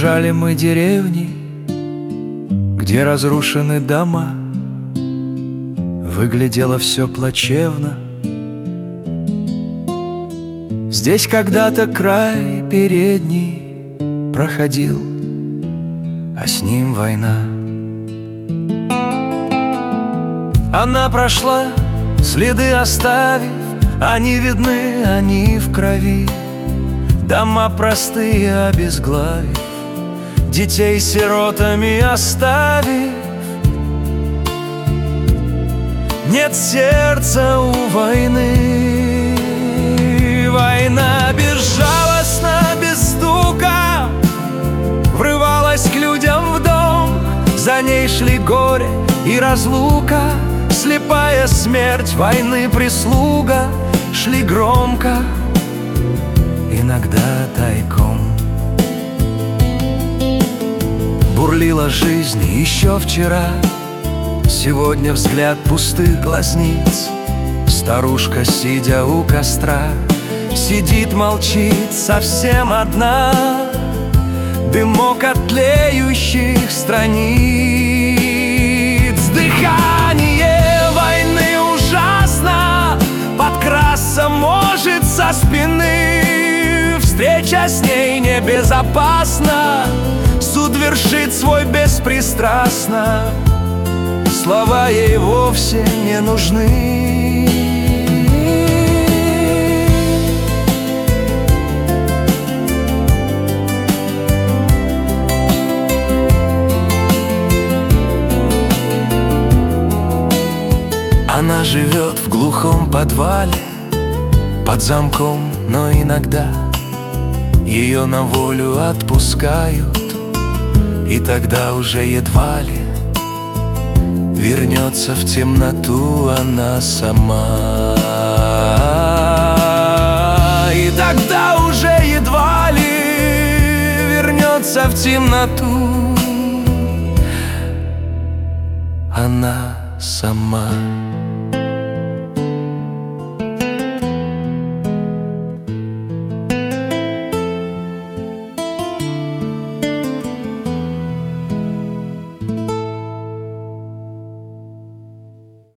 Проезжали мы деревни, где разрушены дома. Выглядело все плачевно. Здесь когда-то край передний проходил, а с ним война. Она прошла, следы оставив, они видны, они в крови. Дома простые обезглавив, детей сиротами оставив. Нет сердца у войны. Война безжалостна, без стука врывалась к людям в дом. За ней шли горе и разлука, слепая смерть войны прислуга. Шли громко, иногда тайком. Бурлила жизнь еще вчера, сегодня взгляд пустых глазниц. Старушка, сидя у костра, сидит, молчит, совсем одна. Дымок от тлеющих страниц. Дыхание войны ужасно, подкрасться может со спины. Встреча с ней небезопасна, суд вершит свой беспристрастно. Слова ей вовсе не нужны. Она живет в глухом подвале, под замком, но иногда ее на волю отпускают, и тогда уже едва ли вернется в темноту она сама. И тогда уже едва ли вернется в темноту она сама.